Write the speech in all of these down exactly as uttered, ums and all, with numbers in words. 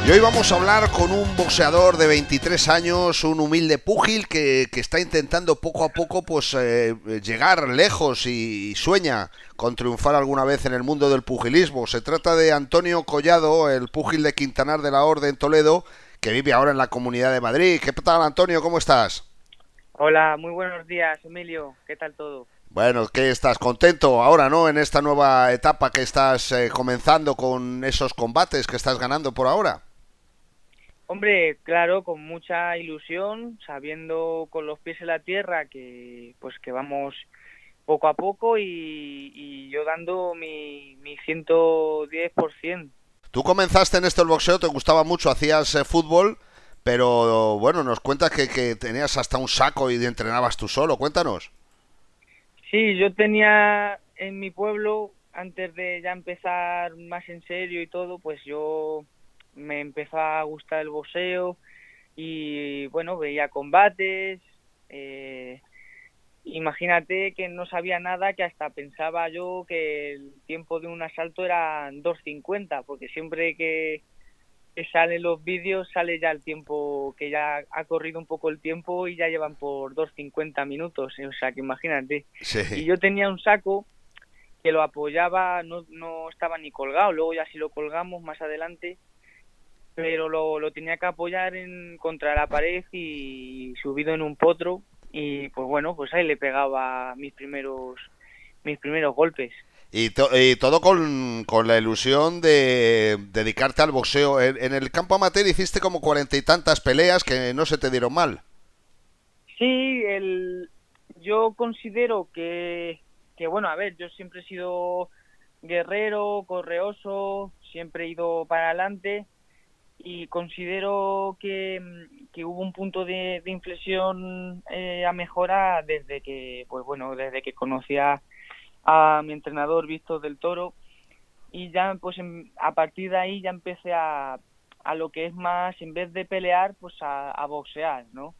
Y hoy vamos a hablar con un boxeador de veintitrés años, un humilde púgil que, que está intentando poco a poco pues eh, llegar lejos y, y sueña con triunfar alguna vez en el mundo del pugilismo. Se trata de Antonio Collado, el púgil de Quintanar de la Orde en Toledo, que vive ahora en la Comunidad de Madrid. ¿Qué tal, Antonio? ¿Cómo estás? Hola, muy buenos días, Emilio. ¿Qué tal todo? Bueno, ¿qué estás contento ahora, no? En esta nueva etapa que estás eh, comenzando con esos combates que estás ganando por ahora. Hombre, claro, con mucha ilusión, sabiendo con los pies en la tierra que pues que vamos poco a poco y, y yo dando mi, mi ciento diez por ciento. Tú comenzaste en esto el boxeo, te gustaba mucho, hacías eh, fútbol, pero bueno, nos cuentas que, que tenías hasta un saco y entrenabas tú solo. Cuéntanos. Sí, yo tenía en mi pueblo, antes de ya empezar más en serio y todo, pues yo me empezó a gustar el boxeo y bueno, veía combates. eh, Imagínate que no sabía nada, que hasta pensaba yo que el tiempo de un asalto era dos cincuenta, porque siempre que, que salen los vídeos sale ya el tiempo, que ya ha corrido un poco el tiempo y ya llevan por dos cincuenta minutos, o sea que imagínate. Y Sí. yo tenía un saco que lo apoyaba, no, no estaba ni colgado, luego ya si lo colgamos más adelante, pero lo, lo tenía que apoyar en contra la pared y subido en un potro, y pues bueno, pues ahí le pegaba mis primeros mis primeros golpes. Y, to- y todo con, con la ilusión de dedicarte al boxeo. En, en el campo amateur hiciste como cuarenta y tantas peleas que no se te dieron mal. Sí, el yo considero que que bueno, a ver, yo siempre he sido guerrero, correoso, siempre he ido para adelante y considero que, que hubo un punto de, de inflexión eh, a mejora desde que, pues bueno, desde que conocí a, a mi entrenador Víctor del Toro, y ya pues en, a partir de ahí ya empecé a, a lo que es más, en vez de pelear, pues a, a boxear, ¿no?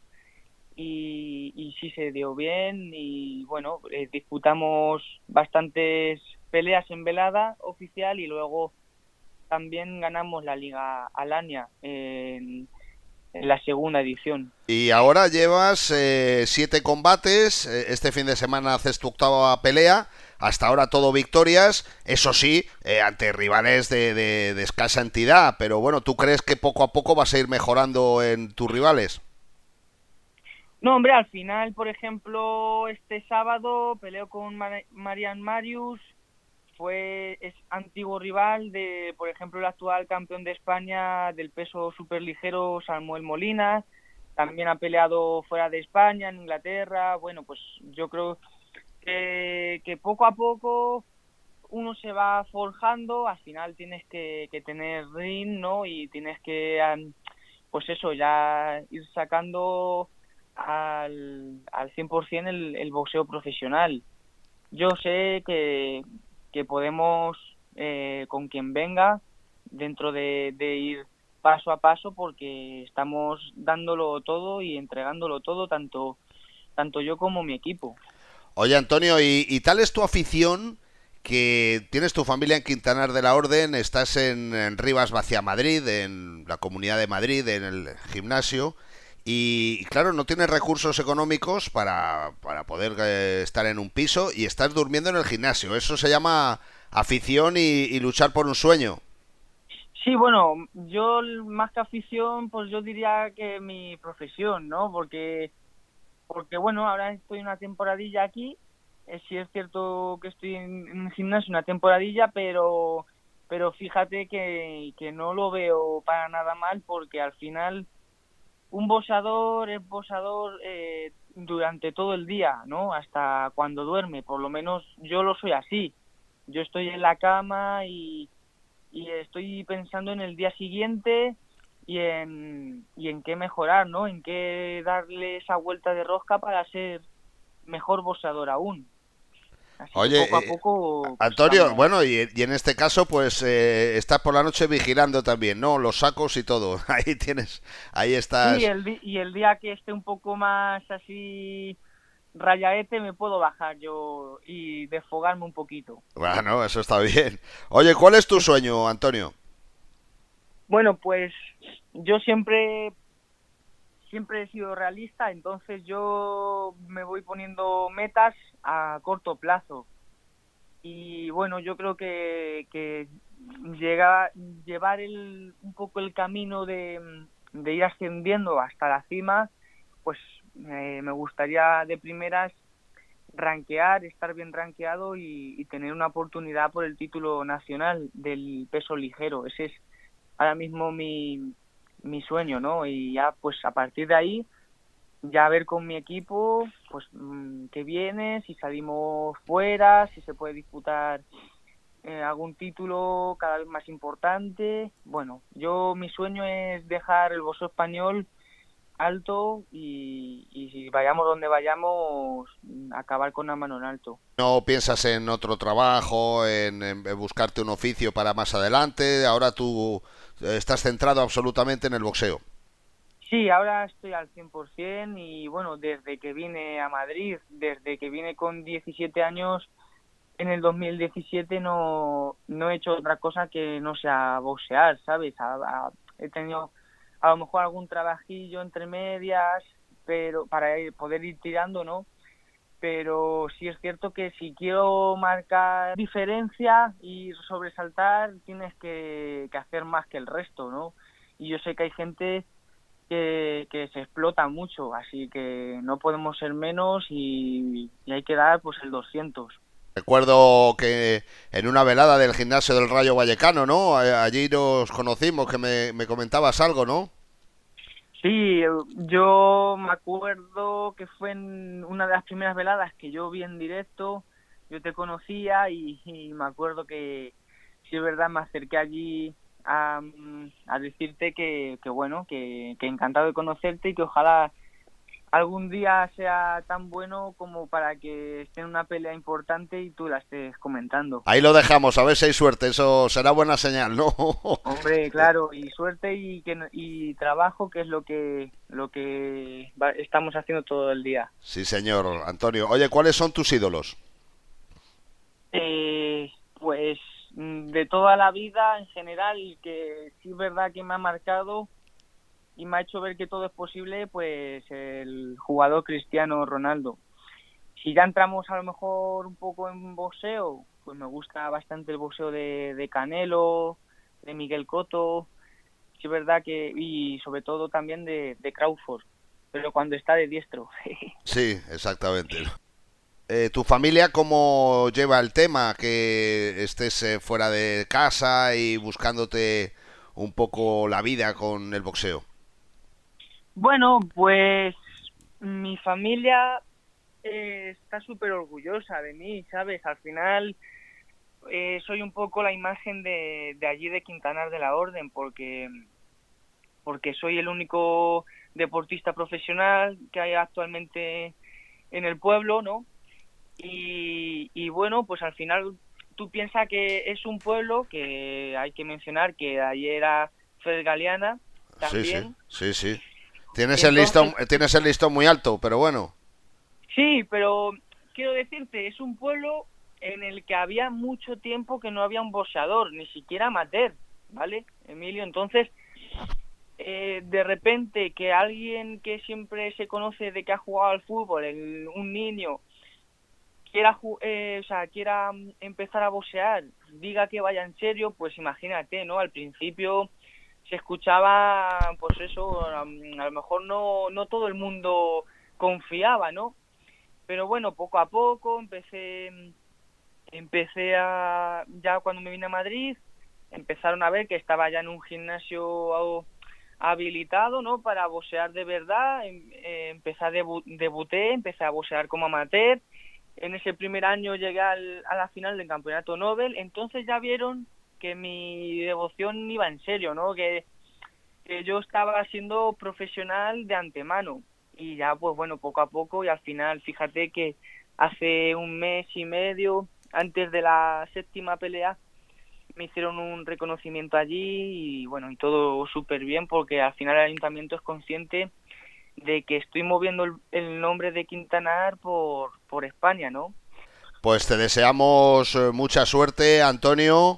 Y, y sí se dio bien y bueno, eh, disputamos bastantes peleas en velada oficial y luego también ganamos la Liga Alania en, en la segunda edición. Y ahora llevas eh, siete combates. eh, Este fin de semana haces tu octava pelea. Hasta ahora todo victorias. Eso sí, eh, ante rivales de, de, de escasa entidad. Pero bueno, ¿tú crees que poco a poco vas a ir mejorando en tus rivales? No, hombre, al final, por ejemplo, este sábado peleo con Mar Marian Marius, fue es antiguo rival de, por ejemplo, el actual campeón de España del peso superligero, Samuel Molina. También ha peleado fuera de España, en Inglaterra. Bueno, pues yo creo que, que poco a poco uno se va forjando. Al final tienes que, que tener ring, ¿no? Y tienes que, pues eso, ya ir sacando al, al cien por ciento el, el boxeo profesional. Yo sé que, que podemos, eh, con quien venga, dentro de, de ir paso a paso, porque estamos dándolo todo y entregándolo todo, tanto, tanto yo como mi equipo. Oye, Antonio, ¿y, y tal es tu afición que tienes tu familia en Quintanar de la Orden, estás en, en Rivas Vacia Madrid, en la Comunidad de Madrid, en el gimnasio, y claro, no tienes recursos económicos para, para poder eh, estar en un piso y estás durmiendo en el gimnasio? Eso se llama afición y, y luchar por un sueño. Sí, bueno, yo más que afición, pues yo diría que mi profesión, ¿no? Porque, porque bueno, ahora estoy una temporadilla aquí. Eh, sí es cierto que estoy en, en un gimnasio una temporadilla, pero, pero fíjate que, que no lo veo para nada mal, porque al final un boxeador es boxeador eh, durante todo el día, ¿no? Hasta cuando duerme, por lo menos yo lo soy así. Yo estoy en la cama y y estoy pensando en el día siguiente y en, y en qué mejorar, ¿no? En qué darle esa vuelta de rosca para ser mejor boxeador aún. Así que poco a Oye, eh, poco pues Antonio, estamos. bueno, y, y en este caso, pues eh, estás por la noche vigilando también, ¿no? Los sacos y todo. Ahí tienes, ahí Sí, estás. el di- y el día que esté un poco más así rayaete me puedo bajar yo y desfogarme un poquito. Bueno, eso está bien. Oye, ¿cuál es tu sueño, Antonio? Bueno, pues yo siempre, siempre he sido realista, entonces yo me voy poniendo metas a corto plazo. Y bueno, yo creo que, que llega, llevar el, un poco el camino de, de ir ascendiendo hasta la cima, pues eh, me gustaría de primeras rankear, estar bien rankeado y, y tener una oportunidad por el título nacional del peso ligero. Ese es ahora mismo mi, mi sueño, ¿no? Y ya pues a partir de ahí, ya ver con mi equipo, pues mmm, qué viene, si salimos fuera, si se puede disputar eh, algún título cada vez más importante. Bueno, yo mi sueño es dejar el boxeo español alto y, y si vayamos donde vayamos, acabar con la mano en alto. ¿No piensas en otro trabajo, en, en buscarte un oficio para más adelante? Ahora tú eh, estás centrado absolutamente en el boxeo. Sí, ahora estoy al cien por ciento y bueno, desde que vine a Madrid, desde que vine con diecisiete años, en el dos mil diecisiete no, no he hecho otra cosa que no sea boxear, ¿sabes? A, a, he tenido a lo mejor algún trabajillo entre medias, pero para ir, poder ir tirando, ¿no? Pero sí es cierto que si quiero marcar diferencia y sobresaltar, tienes que, que hacer más que el resto, ¿no? Y yo sé que hay gente que, que se explota mucho, así que no podemos ser menos y, y hay que dar pues el doscientos. Recuerdo que en una velada del gimnasio del Rayo Vallecano, ¿no? Allí nos conocimos, que me, me comentabas algo, ¿no? Sí, yo me acuerdo que fue en una de las primeras veladas que yo vi en directo, yo te conocía y, y me acuerdo que, sí es verdad, me acerqué allí a, a decirte que, que bueno, que, que encantado de conocerte y que ojalá algún día sea tan bueno como para que esté en una pelea importante y tú la estés comentando. Ahí lo dejamos, a ver si hay suerte, eso será buena señal, ¿no? Hombre, claro, y suerte y que no- y trabajo, que es lo que lo que va- estamos haciendo todo el día. Sí, señor, Antonio. Oye, ¿cuáles son tus ídolos? Eh, pues mm, de toda la vida en general, que sí es verdad que me ha marcado y me ha hecho ver que todo es posible, pues el jugador Cristiano Ronaldo. Si ya entramos a lo mejor un poco en boxeo, pues me gusta bastante el boxeo de, de Canelo, de Miguel Cotto, sí es verdad que, y sobre todo también de, de Crawford, pero cuando está de diestro. Sí, exactamente. Eh, ¿tu familia cómo lleva el tema que estés eh, fuera de casa y buscándote un poco la vida con el boxeo? Bueno, pues mi familia eh, está súper orgullosa de mí, ¿sabes? Al final eh, soy un poco la imagen de, de allí de Quintanar de la Orden, porque, porque soy el único deportista profesional que hay actualmente en el pueblo, ¿no? Y, y bueno, pues al final tú piensas que es un pueblo que hay que mencionar que ayer era Fred Galeana Sí, sí, también. sí, sí. Tienes el Entonces, listón, tienes el listón muy alto, pero bueno. sí, pero quiero decirte, es un pueblo en el que había mucho tiempo que no había un boxeador, ni siquiera amateur, ¿vale, Emilio? Entonces, eh, de repente que alguien que siempre se conoce de que ha jugado al fútbol, el, un niño, quiera, eh, o sea, quiera empezar a boxear, diga que vaya en serio, pues imagínate, ¿no? Al principio se escuchaba, pues eso, a, a lo mejor no, no todo el mundo confiaba, ¿no? Pero bueno, poco a poco empecé, empecé a, ya cuando me vine a Madrid, empezaron a ver que estaba ya en un gimnasio habilitado, ¿no? Para boxear de verdad, eh, empecé a debu debuté, empecé a boxear como amateur. En ese primer año llegué al, a la final del campeonato Nobel, entonces ya vieron que mi devoción iba en serio, ¿no? Que, que yo estaba siendo profesional de antemano. Y ya, pues bueno, poco a poco, y al final, fíjate que hace un mes y medio, antes de la séptima pelea, me hicieron un reconocimiento allí y bueno, y todo súper bien porque al final el ayuntamiento es consciente de que estoy moviendo el, el nombre de Quintanar por, por España, ¿no? Pues te deseamos eh, mucha suerte, Antonio,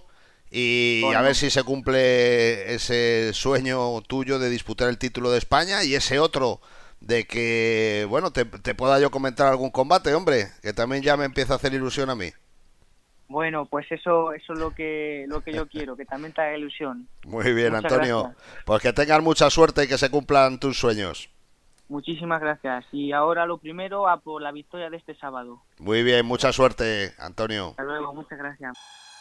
y a Bueno, ver si se cumple ese sueño tuyo de disputar el título de España y ese otro de que, bueno, te, te pueda yo comentar algún combate, hombre, que también ya me empieza a hacer ilusión a mí. bueno, pues eso, eso es lo que, lo que yo quiero, que también te haga ilusión. Muy bien, Muchas Antonio. gracias. Pues que tengas mucha suerte y que se cumplan tus sueños. Muchísimas gracias. Y ahora lo primero, a por la victoria de este sábado. Muy bien, mucha suerte, Antonio. Hasta luego, muchas gracias.